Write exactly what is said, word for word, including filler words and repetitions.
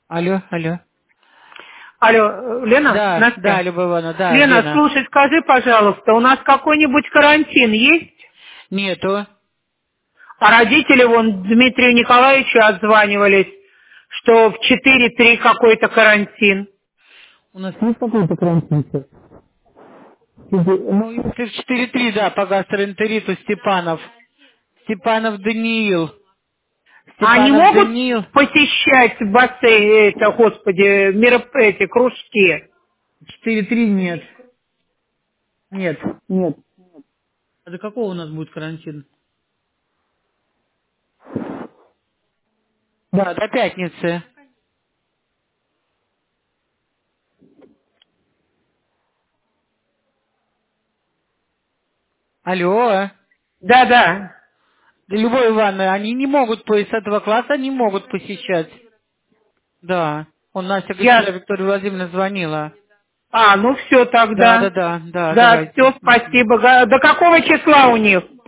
Алло, алло. Алло, Лена? Да, да, Настя? Любовь Ивановна, да, Лена, Лена. слушай, скажи, пожалуйста, у нас какой-нибудь карантин есть? Нету. А родители вон Дмитрию Николаевичу отзванивались, что в четыре три какой-то карантин. У нас есть какой-то карантин сейчас? Ну, если в четыре три, да, по гастроэнтериту Степанов. Степанов Даниил. А они Степанов могут Даниил. посещать бассейн, это, господи, мероп... эти кружки? четыре три нет. Нет. Нет. А до какого у нас будет карантин? Да, до пятницы. Алло. Да-да, Да, Любовь Ивановна, они не могут, то есть с этого класса не могут посещать. Да. Он Настя говорит, вчера я... Виктория Владимировна звонила. А, ну все Да, да, тогда. да, да, Да, давайте. все, Мгм. спасибо. Га- До какого числа у них?